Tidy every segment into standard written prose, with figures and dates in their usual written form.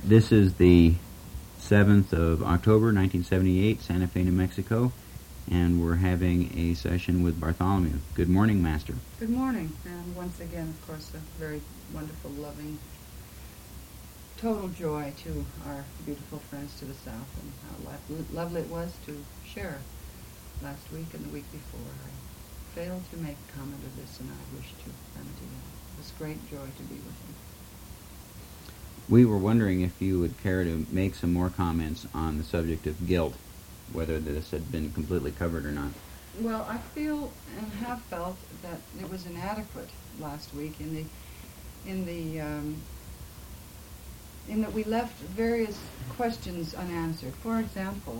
This is the 7th of October, 1978, Santa Fe, New Mexico, and we're having a session with Bartholomew. Good morning, Master. Good morning, and once again, of course, a very wonderful, loving, total joy to our beautiful friends to the south, and how lovely it was to share last week and the week before. I failed to make comment of this, and I wish to remedy that. It was great joy to be with you. We were wondering if you would care to make some more comments on the subject of guilt, whether this had been completely covered or not. Well, I feel and have felt that it was inadequate last week in that we left various questions unanswered. For example,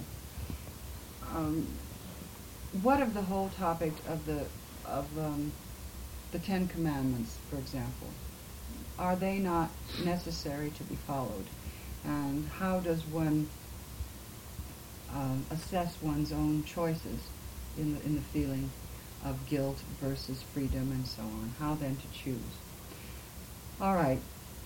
what of the whole topic of the Ten Commandments, for example? Are they not necessary to be followed? And how does one assess one's own choices in the feeling of guilt versus freedom and so on? How then to choose? All right.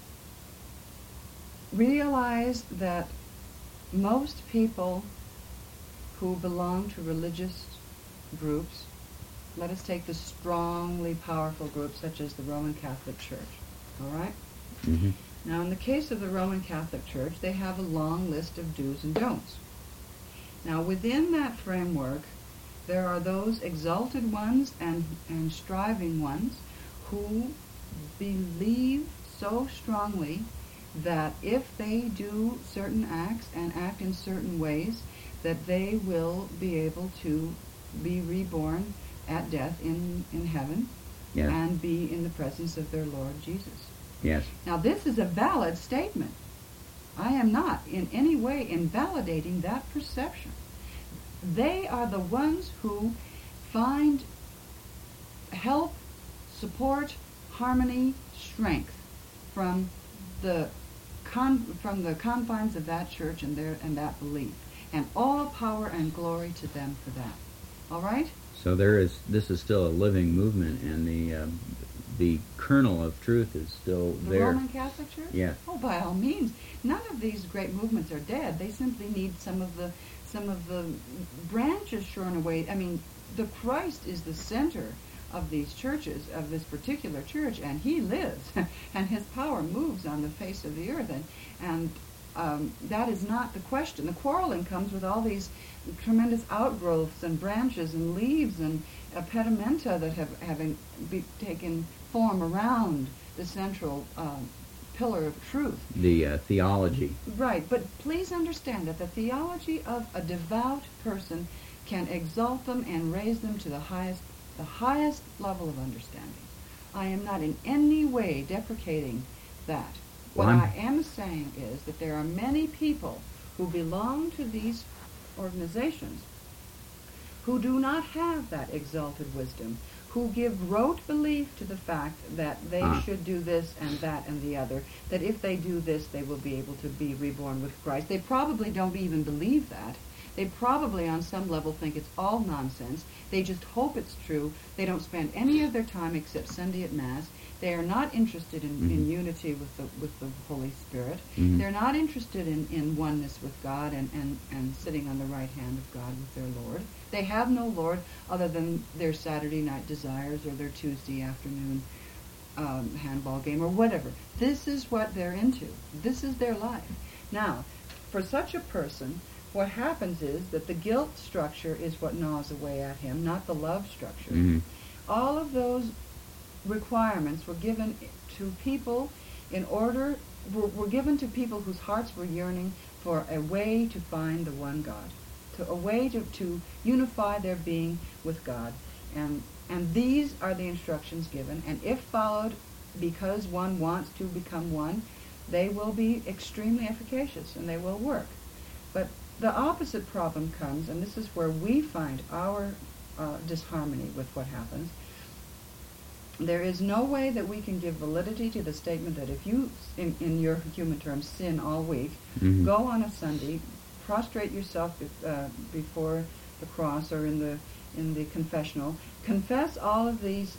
Realize that most people who belong to religious groups, let us take the strongly powerful groups such as the Roman Catholic Church, all right? Mm-hmm. Now, in the case of the Roman Catholic Church, they have a long list of do's and don'ts. Now, within that framework, there are those exalted ones and striving ones who believe so strongly that if they do certain acts and act in certain ways, that they will be able to be reborn at death in heaven, yes, and be in the presence of their Lord Jesus. Yes. Now, this is a valid statement. I am not in any way invalidating that perception. They are the ones who find help, support, harmony, strength from the confines of that church and that belief, and all power and glory to them for that. All right? So this is still a living movement, and the kernel of truth is still The there. Roman Catholic Church? Yeah. Oh, by all means. None of these great movements are dead. They simply need some of the branches shorn away. I mean, the Christ is the center of these churches, of this particular church, and he lives, and his power moves on the face of the earth, and that is not the question. The quarreling comes with all these tremendous outgrowths and branches and leaves and pedimenta that have taken form around the central pillar of truth. The theology. Right, but please understand that the theology of a devout person can exalt them and raise them to the highest level of understanding. I am not in any way deprecating that. What I am saying is that there are many people who belong to these organizations who do not have that exalted wisdom, who give rote belief to the fact that they should do this and that and the other, that if they do this, they will be able to be reborn with Christ. They probably don't even believe that. They probably on some level think it's all nonsense. They just hope it's true. They don't spend any of their time except Sunday at Mass. They are not interested in unity with the Holy Spirit. Mm-hmm. They're not interested in oneness with God and sitting on the right hand of God with their Lord. They have no Lord other than their Saturday night desires or their Tuesday afternoon handball game or whatever. This is what they're into. This is their life. Now, for such a person, what happens is that the guilt structure is what gnaws away at him, not the love structure. Mm-hmm. All of those requirements were given to people were given to people whose hearts were yearning for a way to find the one God, a way to unify their being with God. And these are the instructions given, and if followed because one wants to become one, they will be extremely efficacious and they will work. But the opposite problem comes, and this is where we find our disharmony with what happens. There is no way that we can give validity to the statement that if you, in your human terms, sin all week, go on a Sunday, prostrate yourself before the cross or in the confessional, confess all of these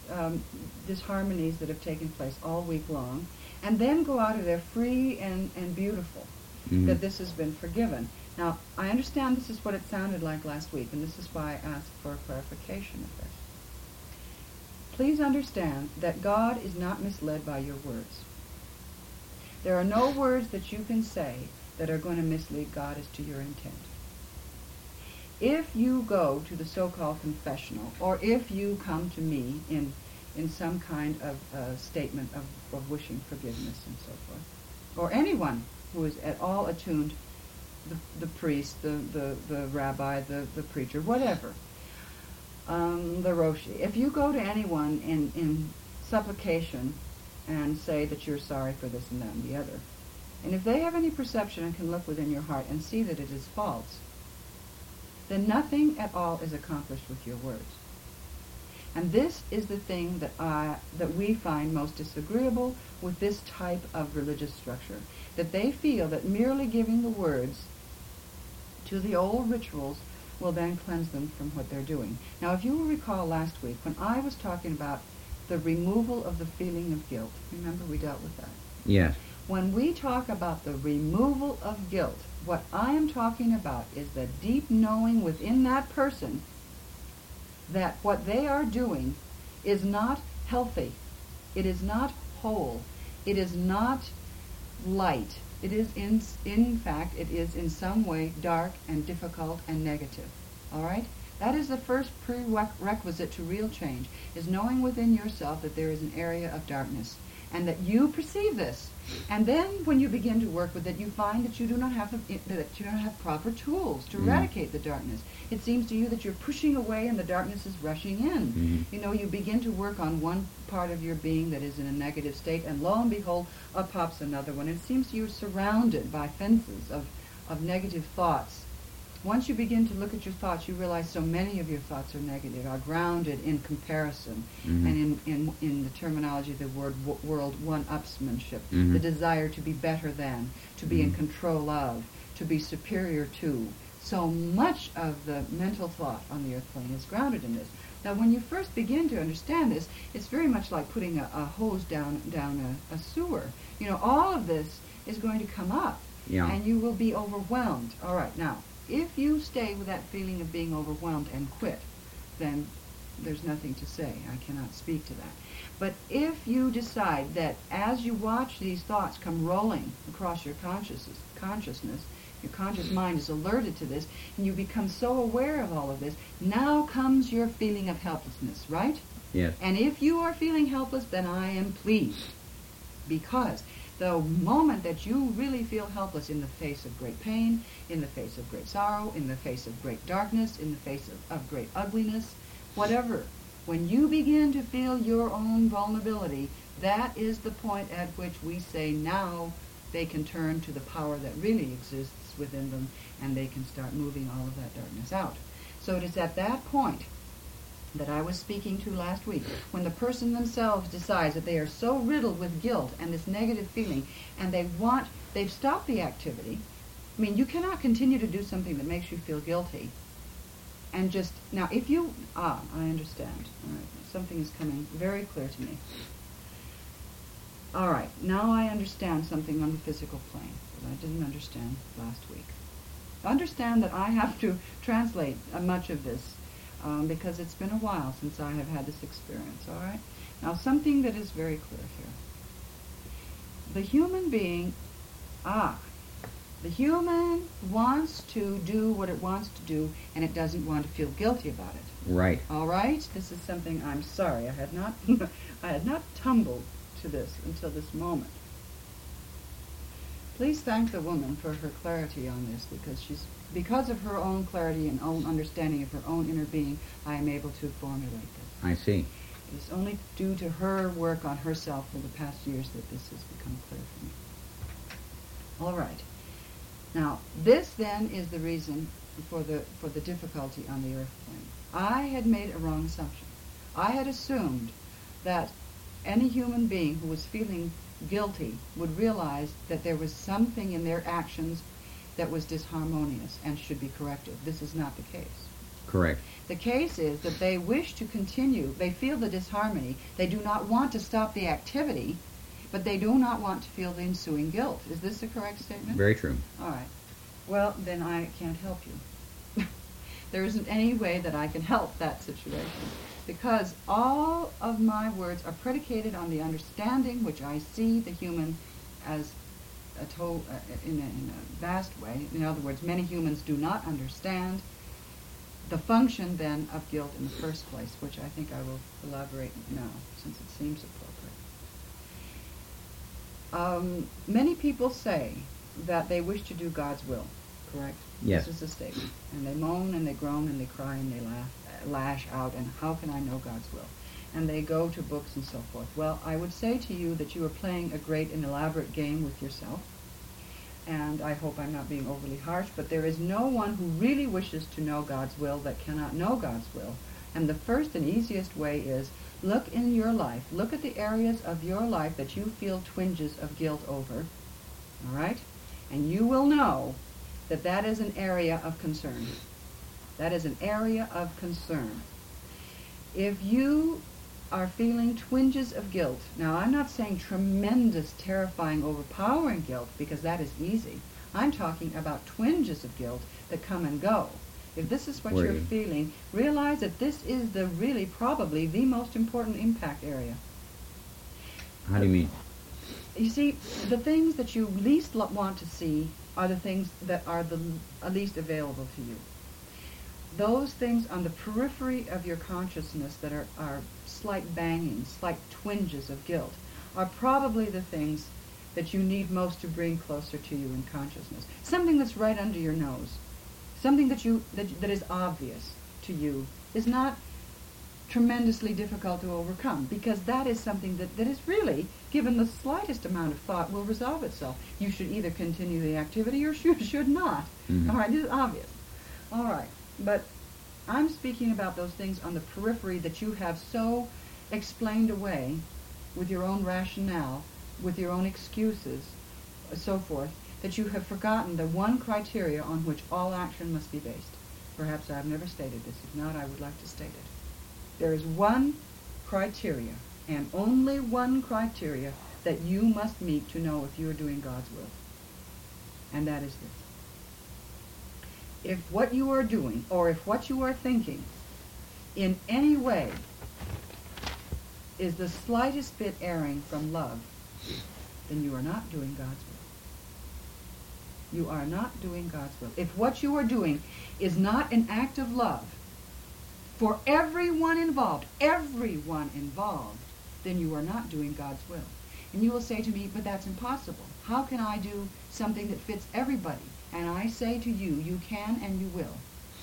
disharmonies that have taken place all week long, and then go out of there free and beautiful. that this has been forgiven. Now, I understand this is what it sounded like last week, and this is why I asked for a clarification of this. Please understand that God is not misled by your words. There are no words that you can say that are going to mislead God as to your intent. If you go to the so-called confessional, or if you come to me in some kind of statement of wishing forgiveness and so forth, or anyone who is at all attuned, the priest, the rabbi, the preacher, whatever, the Roshi. If you go to anyone in supplication and say that you're sorry for this and that and the other, and if they have any perception and can look within your heart and see that it is false, then nothing at all is accomplished with your words. And this is the thing that we find most disagreeable with this type of religious structure, that they feel that merely giving the words to the old rituals will then cleanse them from what they're doing. Now, if you will recall last week, when I was talking about the removal of the feeling of guilt, remember we dealt with that? Yes. When we talk about the removal of guilt, what I am talking about is the deep knowing within that person that what they are doing is not healthy, it is not whole, it is not light, it is in fact, it is in some way dark and difficult and negative. All right? That is the first prerequisite to real change, is knowing within yourself that there is an area of darkness and that you perceive this. And then when you begin to work with it, you find that you do not have proper tools to eradicate the darkness. It seems to you that you're pushing away and the darkness is rushing in. You know, you begin to work on one part of your being that is in a negative state, and lo and behold, up pops another one. It seems you're surrounded by fences of negative thoughts. Once you begin to look at your thoughts, you realize so many of your thoughts are negative, are grounded in comparison, and in the terminology of the world one-upsmanship, the desire to be better than, to be in control of, to be superior to. So much of the mental thought on the earth plane is grounded in this. Now, when you first begin to understand this, it's very much like putting a hose down a sewer. You know, all of this is going to come up, and you will be overwhelmed. All right, now, if you stay with that feeling of being overwhelmed and quit, then there's nothing to say. I cannot speak to that. But if you decide that as you watch these thoughts come rolling across your consciousness, your conscious mind is alerted to this, and you become so aware of all of this, now comes your feeling of helplessness, right? Yes. And if you are feeling helpless, then I am pleased. Because the moment that you really feel helpless in the face of great pain, in the face of great sorrow, in the face of great darkness, in the face of great ugliness, whatever, when you begin to feel your own vulnerability, that is the point at which we say now they can turn to the power that really exists within them, and they can start moving all of that darkness out. So it is at that point that I was speaking to last week, when the person themselves decides that they are so riddled with guilt and this negative feeling, and they've stopped the activity. I mean, you cannot continue to do something that makes you feel guilty. And just, now if you, I understand. All right, something is coming very clear to me. All right, now I understand something on the physical plane that I didn't understand last week. Understand that I have to translate much of this because it's been a while since I have had this experience, all right? Now, something that is very clear here. The human being, the human wants to do what it wants to do, and it doesn't want to feel guilty about it. Right. All right? This is something I'm sorry. I had not tumbled to this until this moment. Please thank the woman for her clarity on this, because of her own clarity and own understanding of her own inner being, I am able to formulate this. I see. It is only due to her work on herself for the past years that this has become clear for me. All right. Now, this then is the reason for the difficulty on the earth plane. I had made a wrong assumption. I had assumed that any human being who was feeling guilty would realize that there was something in their actions that was disharmonious and should be corrected. This is not the case. Correct. The case is that they wish to continue, they feel the disharmony, they do not want to stop the activity, but they do not want to feel the ensuing guilt. Is this a correct statement? Very true. All right. Well, then I can't help you. There isn't any way that I can help that situation, because all of my words are predicated on the understanding which I see the human as in a vast way. In other words, many humans do not understand the function then of guilt in the first place, which I think I will elaborate now, since it seems appropriate. Many people say that they wish to do God's will, correct? Yes. This is a statement. And they moan and they groan and they cry and they lash out, and how can I know God's will? And they go to books and so forth. Well, I would say to you that you are playing a great and elaborate game with yourself. And I hope I'm not being overly harsh, but there is no one who really wishes to know God's will that cannot know God's will. And the first and easiest way is, look in your life. Look at the areas of your life that you feel twinges of guilt over. All right? And you will know that that is an area of concern. That is an area of concern. If you are feeling twinges of guilt, now I'm not saying tremendous, terrifying, overpowering guilt, because that is easy. I'm talking about twinges of guilt that come and go. If this is what you're feeling, realize that this is really probably the most important impact area. How do you mean? You see, the things that you least want to see are the things that are the least available to you. Those things on the periphery of your consciousness that are slight bangings, slight twinges of guilt, are probably the things that you need most to bring closer to you in consciousness. Something that's right under your nose, something that is obvious to you, is not tremendously difficult to overcome, because that is something that is really, given the slightest amount of thought, will resolve itself. You should either continue the activity or you should not. Mm-hmm. All right, this is obvious. All right, but I'm speaking about those things on the periphery that you have so explained away with your own rationale, with your own excuses, so forth, that you have forgotten the one criteria on which all action must be based. Perhaps I've never stated this. If not, I would like to state it. There is one criteria, and only one criteria, that you must meet to know if you are doing God's will. And that is this. If what you are doing, or if what you are thinking, in any way is the slightest bit erring from love, then you are not doing God's will. You are not doing God's will. If what you are doing is not an act of love for everyone involved, then you are not doing God's will. And you will say to me, but that's impossible. How can I do something that fits everybody? And I say to you, you can and you will.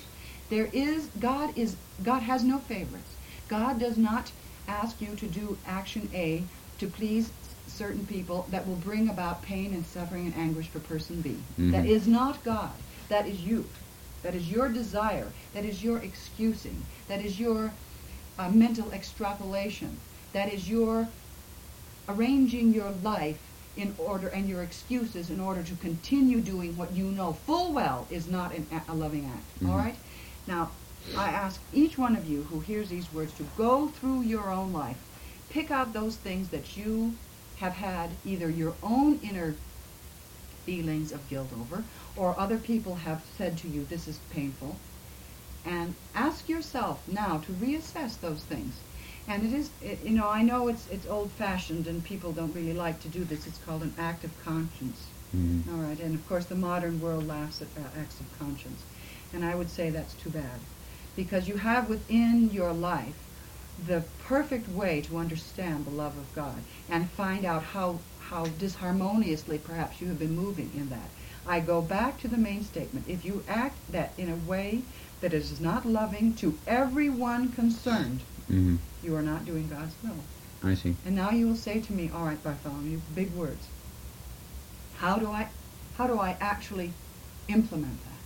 God has no favorites. God does not ask you to do action A to please certain people that will bring about pain and suffering and anguish for person B. Mm-hmm. That is not God. That is you. That is your desire. That is your excusing. That is your mental extrapolation. That is your arranging your life in order, and your excuses in order to continue doing what you know full well is not a loving act. Mm-hmm. All right? Now, I ask each one of you who hears these words to go through your own life. Pick out those things that you have had either your own inner feelings of guilt over, or other people have said to you, this is painful. And ask yourself now to reassess those things. And I know it's old-fashioned and people don't really like to do this. It's called an act of conscience. Mm-hmm. All right, and of course the modern world laughs at acts of conscience. And I would say that's too bad. Because you have within your life the perfect way to understand the love of God and find out how disharmoniously perhaps you have been moving in that. I go back to the main statement. If you act that in a way that is not loving to everyone concerned, mm-hmm. you are not doing God's will. I see. And now you will say to me, all right, Bartholomew, big words. How do I actually implement that?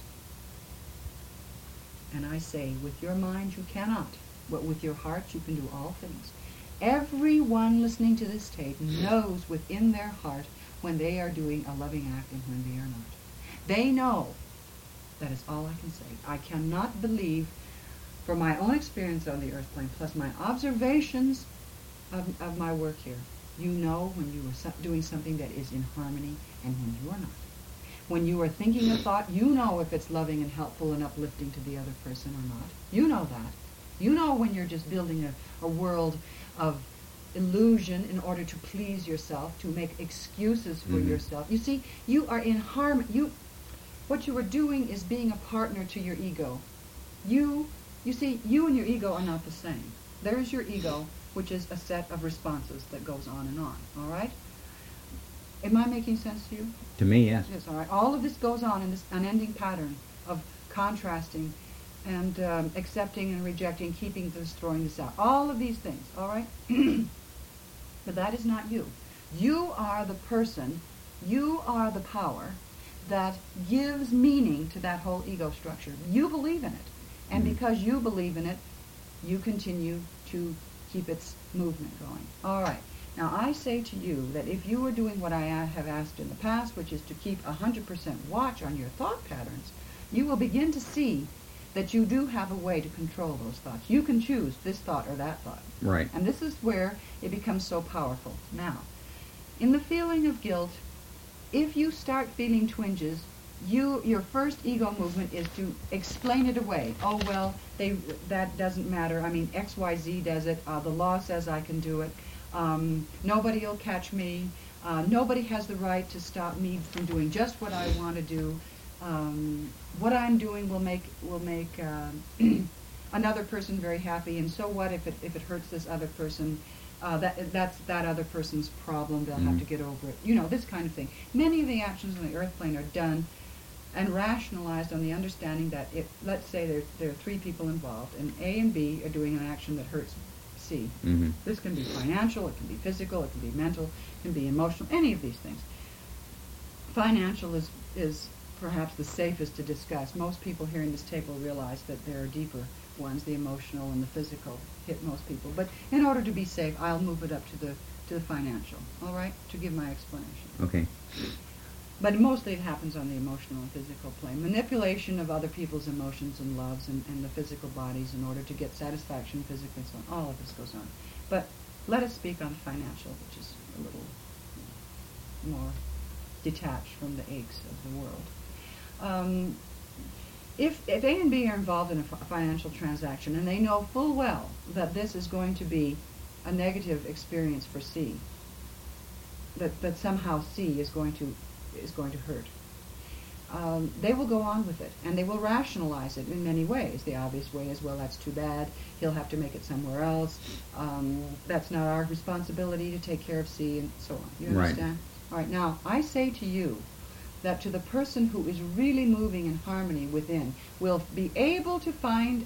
And I say, with your mind you cannot, but with your heart you can do all things. Everyone listening to this tape knows within their heart when they are doing a loving act and when they are not. They know. That is all I can say. I cannot believe, from my own experience on the earth plane, plus my observations of my work here, You know when you are doing something that is in harmony and when you are not. When you are thinking a thought, you know if it's loving and helpful and uplifting to the other person or not. You know that. You know when you're just building a world of illusion in order to please yourself, to make excuses for yourself. You see, you are in harmony. What you are doing is being a partner to your ego. You see, you and your ego are not the same. There is your ego, which is a set of responses that goes on and on. All right? Am I making sense to you? To me, yes. Yes, all right. All of this goes on in this unending pattern of contrasting and accepting and rejecting, keeping this, throwing this out. All of these things, all right? But that is not you. You are the person, you are the power that gives meaning to that whole ego structure. You believe in it. And because you believe in it, you continue to keep its movement going. All right. Now, I say to you that if you are doing what I have asked in the past, which is to keep 100% watch on your thought patterns, you will begin to see that you do have a way to control those thoughts. You can choose this thought or that thought. Right. And this is where it becomes so powerful. Now, in the feeling of guilt, if you start feeling twinges, your first ego movement is to explain it away. Oh, well, that doesn't matter. I mean, XYZ does it. The law says I can do it. Nobody will catch me. Nobody has the right to stop me from doing just what I want to do. What I'm doing will make another person very happy, and so what if it hurts this other person? That's that other person's problem. They'll have to get over it. You know, this kind of thing. Many of the actions on the earth plane are done and rationalized on the understanding that let's say there are three people involved, and A and B are doing an action that hurts C. This can be financial, it can be physical, it can be mental, it can be emotional, any of these things. Financial is perhaps the safest to discuss. Most people here in this table realize that there are deeper ones, the emotional and the physical hit most people. But in order to be safe, I'll move it up to the financial, all right, to give my explanation. Okay. But mostly it happens on the emotional and physical plane. Manipulation of other people's emotions and loves and the physical bodies in order to get satisfaction physically and so on. All of this goes on. But let us speak on financial, which is a little more detached from the aches of the world. If A and B are involved in a financial transaction and they know full well that this is going to be a negative experience for C, that somehow C is going to hurt, they will go on with it, and they will rationalize it in many ways. The obvious way is, well, that's too bad. He'll have to make it somewhere else. That's not our responsibility to take care of C, and so on. You understand? Right. All right. Now, I say to you that to the person who is really moving in harmony within, will be able to find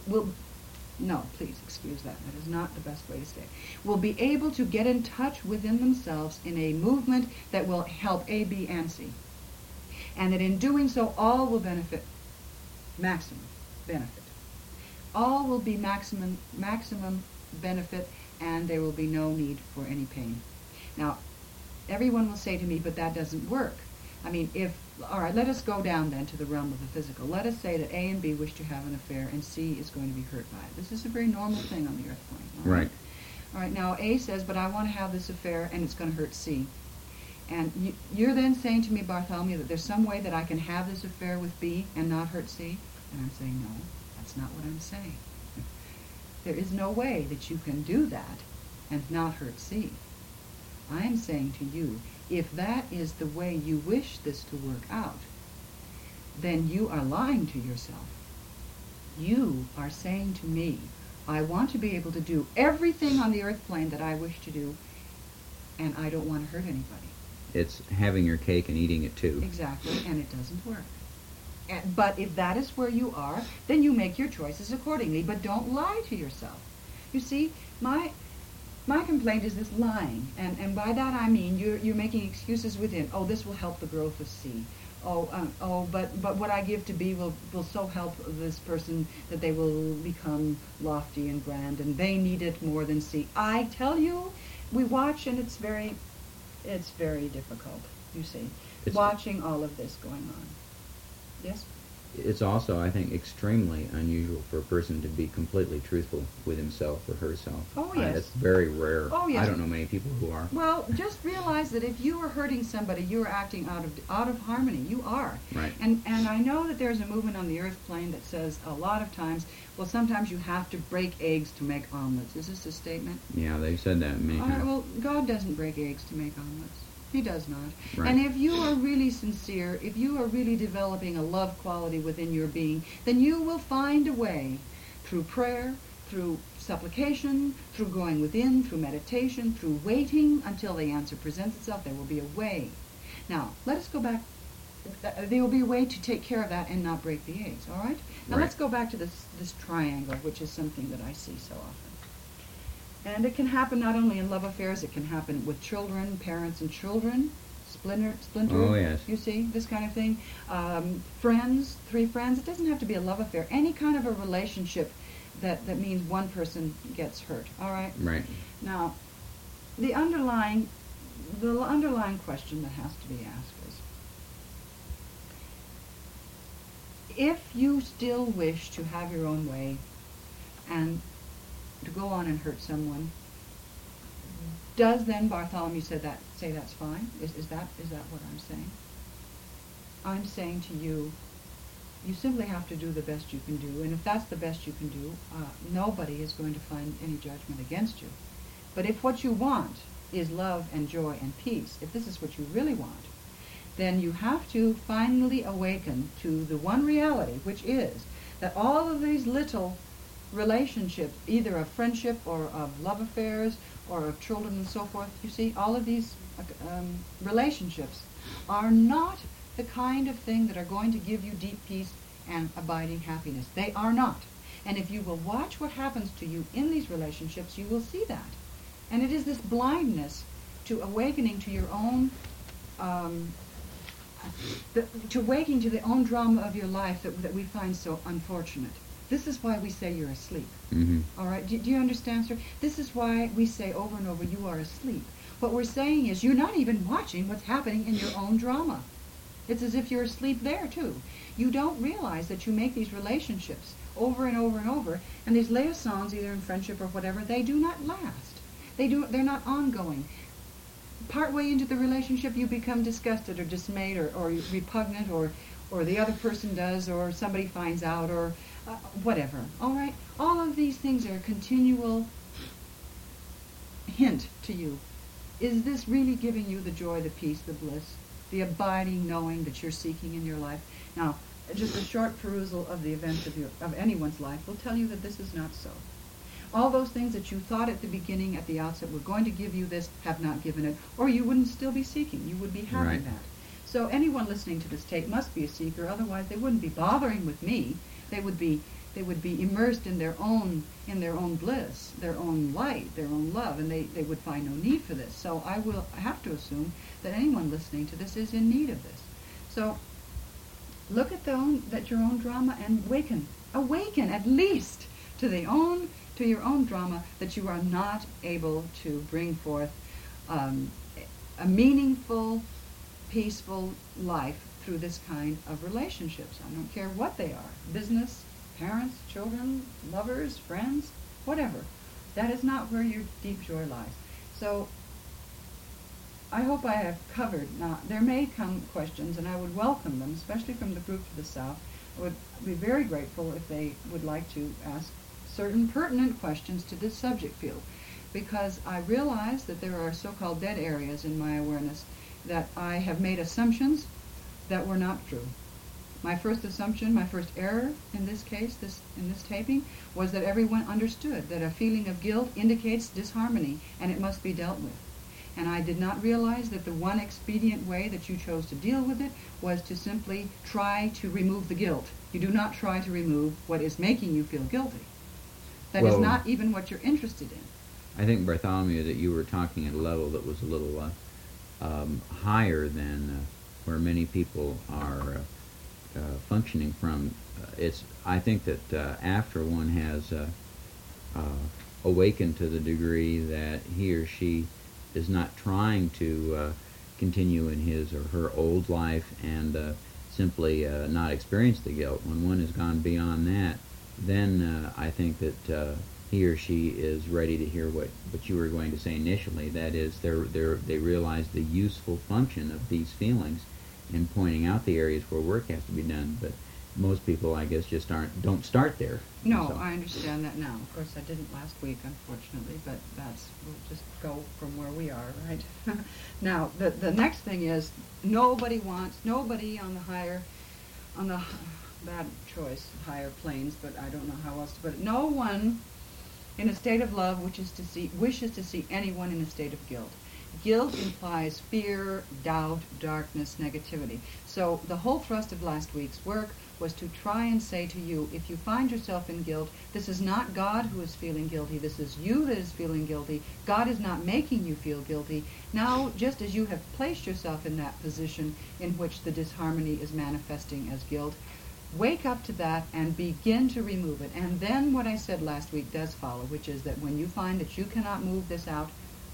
no, please excuse that. That is not the best way to say it. Will be able to get in touch within themselves in a movement that will help A, B, and C. And that in doing so, all will benefit, maximum benefit. All will be maximum benefit, and there will be no need for any pain. Now, everyone will say to me, but that doesn't work. I mean, all right, let us go down then to the realm of the physical. Let us say that A and B wish to have an affair and C is going to be hurt by it. This is a very normal thing on the earth plane. Right. All right, now A says, but I want to have this affair and it's going to hurt C. And you're then saying to me, Bartholomew, that there's some way that I can have this affair with B and not hurt C? And I'm saying, no, that's not what I'm saying. There is no way that you can do that and not hurt C. I am saying to you, if that is the way you wish this to work out, then you are lying to yourself. You are saying to me, I want to be able to do everything on the earth plane that I wish to do, and I don't want to hurt anybody. It's having your cake and eating it too. Exactly, and it doesn't work. But if that is where you are, then you make your choices accordingly, but don't lie to yourself. You see, my complaint is this lying, and by that I mean you're making excuses within. Oh, this will help the growth of C. But what I give to B will so help this person that they will become lofty and grand, and they need it more than C. I tell you, we watch, and it's very difficult. You see, watching all of this going on. Yes. it's also, I think, extremely unusual for a person to be completely truthful with himself or herself. Oh, yes. It's very rare. Oh, yes. I don't know many people who are. Well, just realize that if you are hurting somebody, you are acting out of harmony. You are. Right. And I know that there's a movement on the earth plane that says a lot of times, well, sometimes you have to break eggs to make omelets. Is this a statement? Yeah, they've said that many All right, times. well, God doesn't break eggs to make omelets. He does not. Right. And if you are really sincere, if you are really developing a love quality within your being, then you will find a way through prayer, through supplication, through going within, through meditation, through waiting until the answer presents itself. There will be a way. Now, let us go back. There will be a way to take care of that and not break the eggs, all right? Now, Right. let's go back to this triangle, which is something that I see so often. And it can happen not only in love affairs, it can happen with children, parents and children, splinter. Oh, yes. You see, this kind of thing. Friends, three friends. It doesn't have to be a love affair. Any kind of a relationship that means one person gets hurt. All right? Right. Now, the underlying question that has to be asked is, if you still wish to have your own way and to go on and hurt someone, does then Bartholomew say that's fine? Is that what I'm saying? I'm saying to you, you simply have to do the best you can do, and if that's the best you can do, nobody is going to find any judgment against you. But if what you want is love and joy and peace, if this is what you really want, then you have to finally awaken to the one reality, which is that all of these little relationships, either of friendship or of love affairs or of children and so forth, you see, all of these relationships are not the kind of thing that are going to give you deep peace and abiding happiness. They are not. And if you will watch what happens to you in these relationships, you will see that. And it is this blindness to awakening to your own to waking to the own drama of your life that we find so unfortunate. This is why we say you're asleep. Mm-hmm. All right? Do you understand, sir? This is why we say over and over, you are asleep. What we're saying is you're not even watching what's happening in your own drama. It's as if you're asleep there, too. You don't realize that you make these relationships over and over and over, and these liaisons, either in friendship or whatever, they do not last. They're not ongoing. Partway into the relationship, you become disgusted or dismayed or repugnant, or the other person does, or somebody finds out, or whatever. All right? All of these things are a continual hint to you. Is this really giving you the joy, the peace, the bliss, the abiding knowing that you're seeking in your life? Now, just a short perusal of the events of anyone's life will tell you that this is not so. All those things that you thought at the beginning, at the outset, were going to give you this, have not given it, or you wouldn't still be seeking. You would be having Right. that. So anyone listening to this tape must be a seeker, otherwise they wouldn't be bothering with me. They would be immersed in their own bliss, their own light, their own love, and they would find no need for this. So I have to assume that anyone listening to this is in need of this. So look at your own drama and awaken at least to your own drama, that you are not able to bring forth a meaningful, peaceful life through this kind of relationships. I don't care what they are. Business, parents, children, lovers, friends, whatever. That is not where your deep joy lies. So I hope I have covered. Now, there may come questions, and I would welcome them, especially from the group to the south. I would be very grateful if they would like to ask certain pertinent questions to this subject field, because I realize that there are so-called dead areas in my awareness, that I have made assumptions that were not true. My first assumption, my first error in this case, in this taping, was that everyone understood that a feeling of guilt indicates disharmony and it must be dealt with. And I did not realize that the one expedient way that you chose to deal with it was to simply try to remove the guilt. You do not try to remove what is making you feel guilty. That is not even what you're interested in. I think, Bartholomew, that you were talking at a level that was a little higher than where many people are functioning from. I think that after one has awakened to the degree that he or she is not trying to continue in his or her old life and simply not experience the guilt. When one has gone beyond that, then I think that he or she is ready to hear what you were going to say initially. That is, they realize the useful function of these feelings in pointing out the areas where work has to be done. But most people, I guess, just don't start there. No, So, I understand that now. Of course, I didn't last week, unfortunately, but we'll just go from where we are, right? Now, the next thing is, nobody on the bad choice, higher planes, but I don't know how else to put it. No one in a state of love wishes to see anyone in a state of guilt. Guilt implies fear, doubt, darkness, negativity. So the whole thrust of last week's work was to try and say to you, if you find yourself in guilt, this is not God who is feeling guilty, this is you that is feeling guilty. God is not making you feel guilty. Now, just as you have placed yourself in that position in which the disharmony is manifesting as guilt, wake up to that and begin to remove it. And then what I said last week does follow, which is that when you find that you cannot move this out,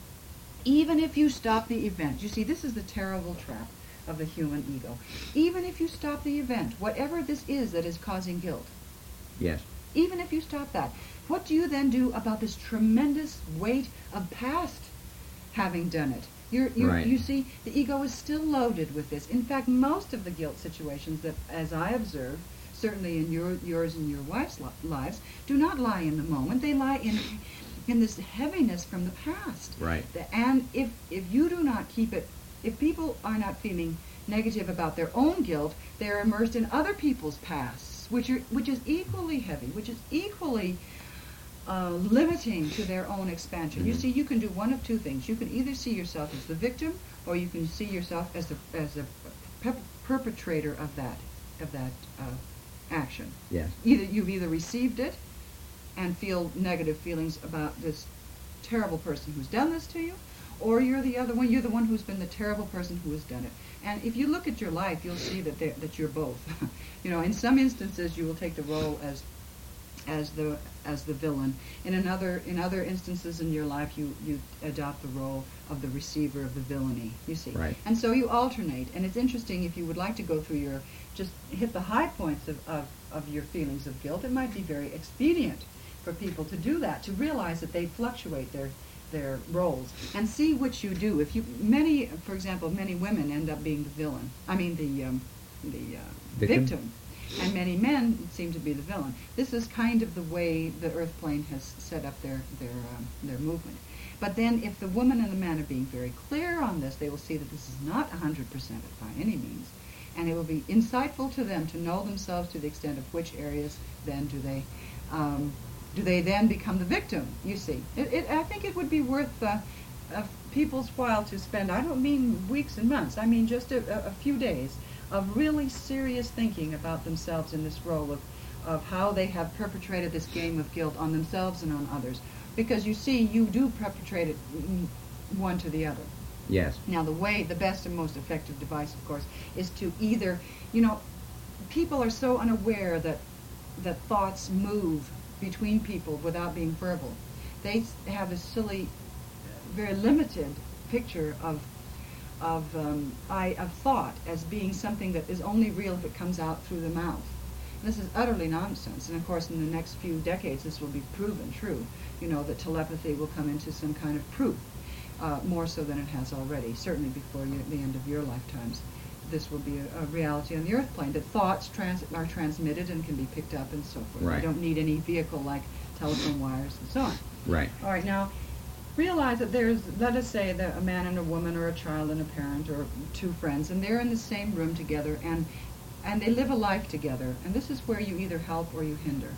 even if you stop the event, you see, this is the terrible trap of the human ego. Even if you stop the event, whatever this is that is causing guilt, yes. even if you stop that, what do you then do about this tremendous weight of past having done it? Right. You see, the ego is still loaded with this. In fact, most of the guilt situations that, as I observe, certainly in yours and your wife's lives, do not lie in the moment. They lie in this heaviness from the past. Right. And if you do not keep it, if people are not feeling negative about their own guilt, they're immersed in other people's pasts, which is equally heavy, which is equally limiting to their own expansion. You see, you can do one of two things. You can either see yourself as the victim, or you can see yourself as a perpetrator of that action. Yes. You've either received it and feel negative feelings about this terrible person who's done this to you, or you're the other one. You're the one who's been the terrible person who has done it. And if you look at your life, you'll see that you're both. In some instances, you will take the role as the villain. In other instances in your life, you adopt the role of the receiver of the villainy. You see. Right. And so you alternate. And it's interesting, if you would like to go through just hit the high points of your feelings of guilt, it might be very expedient for people to do that, to realize that they fluctuate their roles, and see which you do. For example, many women end up being the villain. I mean the victim, and many men seem to be the villain. This is kind of the way the Earth plane has set up their movement. But then, if the woman and the man are being very clear on this, they will see that this is not 100% by any means, and it will be insightful to them to know themselves to the extent of which areas then do they then become the victim. You see, I think it would be worth people's while to spend, I don't mean weeks and months, I mean just a few days of really serious thinking about themselves in this role of how they have perpetrated this game of guilt on themselves and on others. Because you see, you do perpetrate it one to the other. Yes. Now, the best and most effective device, of course, is to either, people are so unaware that thoughts move between people without being verbal. They have a silly, very limited picture of thought as being something that is only real if it comes out through the mouth. This is utterly nonsense, and of course in the next few decades this will be proven true, that telepathy will come into some kind of proof, more so than it has already, certainly before the end of your lifetimes. This will be a reality on the Earth plane, that thoughts are transmitted and can be picked up and so forth. Right. You don't need any vehicle like telephone wires and so on. Right. All right, now, realize that let us say that a man and a woman, or a child and a parent, or two friends, and they're in the same room together, and they live a life together, and this is where you either help or you hinder.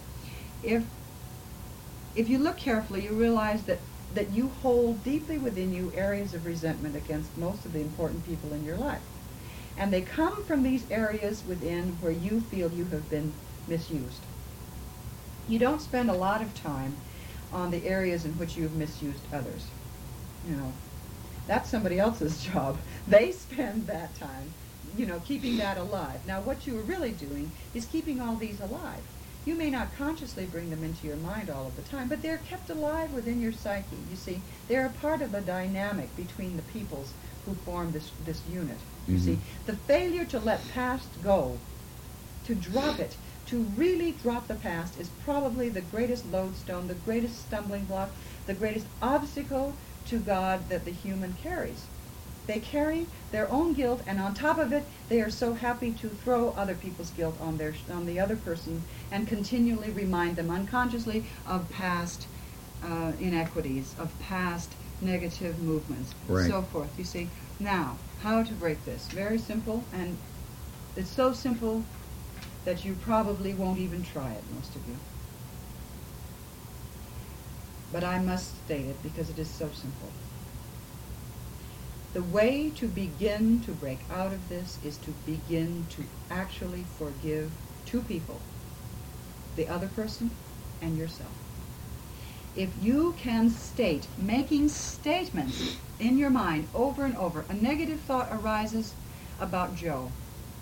If you look carefully, you realize that you hold deeply within you areas of resentment against most of the important people in your life. And they come from these areas within where you feel you have been misused. You don't spend a lot of time on the areas in which you've misused others. That's somebody else's job. They spend that time, keeping that alive. Now, what you are really doing is keeping all these alive. You may not consciously bring them into your mind all of the time, but they're kept alive within your psyche. You see, they're a part of the dynamic between the peoples who form this unit. You see, the failure to let past go, to drop it, to really drop the past is probably the greatest lodestone, the greatest stumbling block, the greatest obstacle to God that the human carries. They carry their own guilt, and on top of it, they are so happy to throw other people's guilt on the other person and continually remind them unconsciously of past inequities, of past negative movements, Right. so forth. You see, now, how to break this? Very simple, and it's so simple that you probably won't even try it, most of you. But I must state it because it is so simple. The way to begin to break out of this is to begin to actually forgive two people, the other person and yourself. If you can state, making statements in your mind over and over, a negative thought arises about Joe.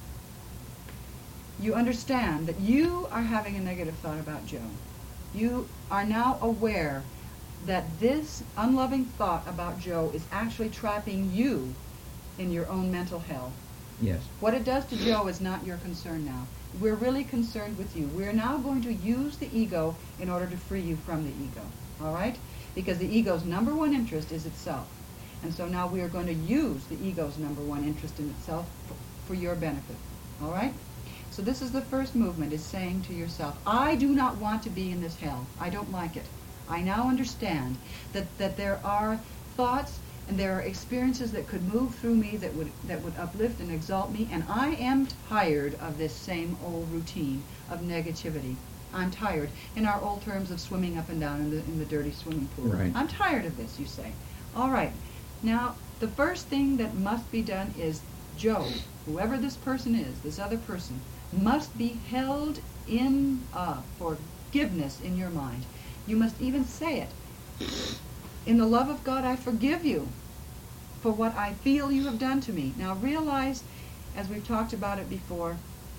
You understand that you are having a negative thought about Joe. You are now aware that this unloving thought about Joe is actually trapping you in your own mental hell. Yes. What it does to Joe is not your concern now. We're really concerned with you. We're now going to use the ego in order to free you from the ego. All right? Because the ego's number one interest is itself. And so now we are going to use the ego's number one interest in itself for your benefit. All right? So this is the first movement, is saying to yourself, I do not want to be in this hell. I don't like it. I now understand that there are thoughts and there are experiences that could move through me that would uplift and exalt me, and I am tired of this same old routine of negativity. I'm tired. In our old terms of swimming up and down in the dirty swimming pool. Right. I'm tired of this, you say. All right. Now, the first thing that must be done is Joe, whoever this person is, this other person, must be held in forgiveness in your mind. You must even say it. In the love of God, I forgive you for what I feel you have done to me. Now realize, as we've talked about it before,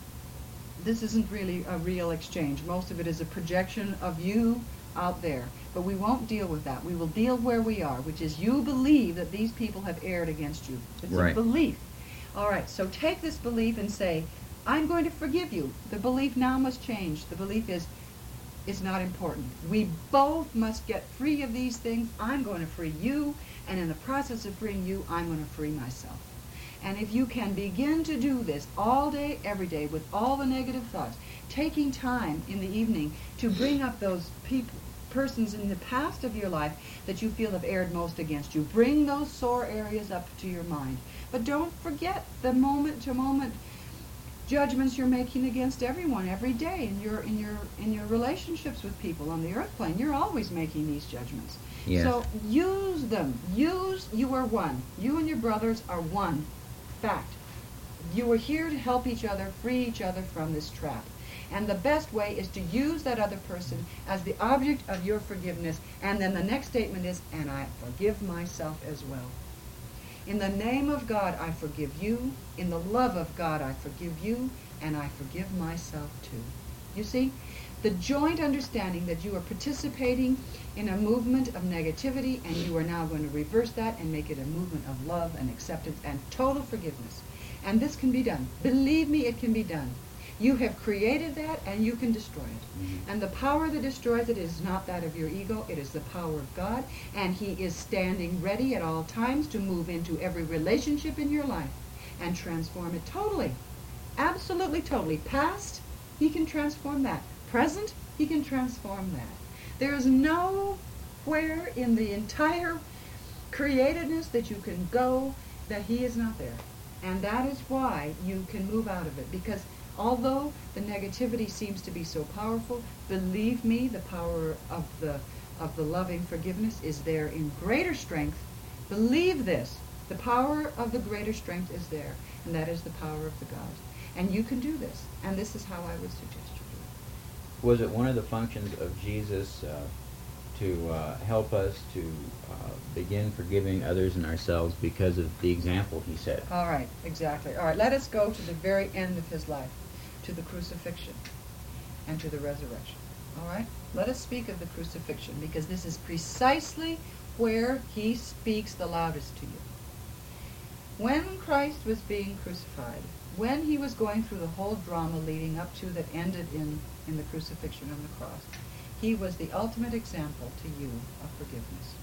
this isn't really a real exchange. Most of it is a projection of you out there. But we won't deal with that. We will deal where we are, which is you believe that these people have erred against you. It's Right. a belief. All right, so take this belief and say, I'm going to forgive you. The belief now must change. The belief is, it's not important. We both must get free of these things. I'm going to free you, and in the process of freeing you, I'm going to free myself. And if you can begin to do this all day, every day, with all the negative thoughts, taking time in the evening to bring up those persons in the past of your life that you feel have erred most against you, bring those sore areas up to your mind. But don't forget the moment-to-moment judgments you're making against everyone every day in your relationships with people on the earth plane. You're always making these judgments. Yes. So use them. You are one. You and your brothers are one. Fact. You are here to help each other, free each other from this trap. And the best way is to use that other person as the object of your forgiveness. And then the next statement is, and I forgive myself as well. In the name of God, I forgive you. In the love of God, I forgive you. And I forgive myself too. You see? The joint understanding that you are participating in a movement of negativity, and you are now going to reverse that and make it a movement of love and acceptance and total forgiveness. And this can be done. Believe me, it can be done. You have created that, and you can destroy it. And the power that destroys it is not that of your ego. It is the power of God, and He is standing ready at all times to move into every relationship in your life and transform it totally. Absolutely, totally. Past, He can transform that. Present, He can transform that. There is nowhere in the entire createdness that you can go that He is not there. And that is why you can move out of it, because although the negativity seems to be so powerful, believe me, the power of the loving forgiveness is there in greater strength. Believe this. The power of the greater strength is there, and that is the power of the God. And you can do this, and this is how I would suggest you do it. Was it one of the functions of Jesus to help us to begin forgiving others and ourselves because of the example He set? All right, exactly. All right, let us go to the very end of His life, to the crucifixion. and to the resurrection. All right? Let us speak of the crucifixion, because this is precisely where he speaks the loudest to you. When Christ was being crucified, when he was going through the whole drama leading up to that ended in the crucifixion on the cross, he was the ultimate example to you of forgiveness.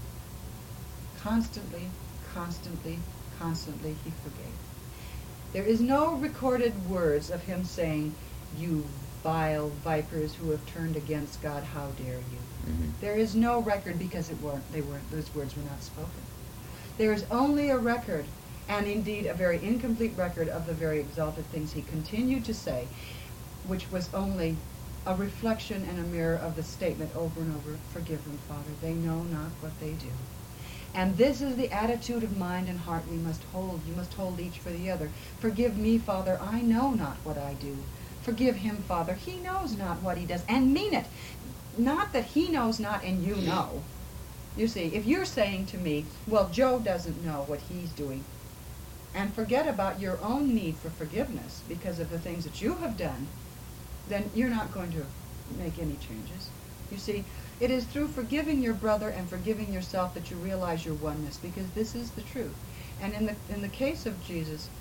Constantly, constantly, constantly he forgave. There is no recorded words of him saying, "You vile vipers who have turned against God, how dare you?" Mm-hmm. There is no record, because those words were not spoken. There is only a record, and indeed a very incomplete record, of the very exalted things he continued to say, which was only a reflection and a mirror of the statement over and over, "Forgive them, Father, they know not what they do." And this is the attitude of mind and heart we must hold. You must hold each for the other. "Forgive me, Father, I know not what I do." Forgive him, Father, he knows not what he does. And mean it. Not that he knows not and you know. You see, if you're saying to me, "Well, Joe doesn't know what he's doing," and forget about your own need for forgiveness because of the things that you have done, then you're not going to make any changes. You see, it is through forgiving your brother and forgiving yourself that you realize your oneness, because this is the truth. And in the case of Jesus